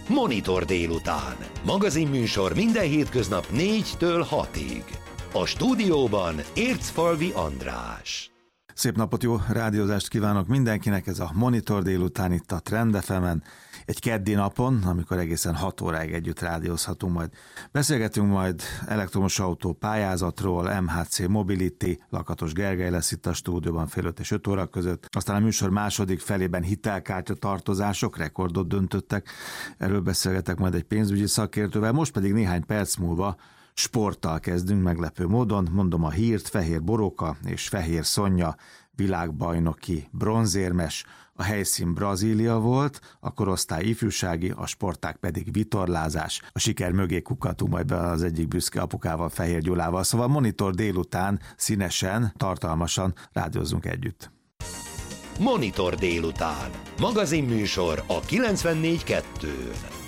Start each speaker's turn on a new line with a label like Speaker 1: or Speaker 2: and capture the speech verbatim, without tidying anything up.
Speaker 1: Monitor délután. Magazinműsor minden hétköznap négytől hatig. A stúdióban Ércfalvi András.
Speaker 2: Szép napot, jó rádiózást kívánok mindenkinek, ez a Monitor délután itt a Trend ef emen, egy keddi napon, amikor egészen hat óráig együtt rádiózhatunk majd. Beszélgetünk majd elektromos autó pályázatról, em há cé Mobility, Lakatos Gergely lesz itt a stúdióban fél öt és öt óra között. Aztán a műsor második felében hitelkártya tartozások, rekordot döntöttek, erről beszélgetek majd egy pénzügyi szakértővel, most pedig néhány perc múlva sporttal kezdünk meglepő módon, mondom a hírt, Fehér Boróka és Fehér Szonya világbajnoki bronzérmes, a helyszín Brazília volt, a korosztály ifjúsági, a sportág pedig vitorlázás. A siker mögé kukkatunk majd be az egyik büszke apukával, Fehér Gyulával, szóval Monitor délután színesen, tartalmasan rádiózzunk együtt.
Speaker 1: Monitor délután. Magazinműsor a kilencvennégy kettőn.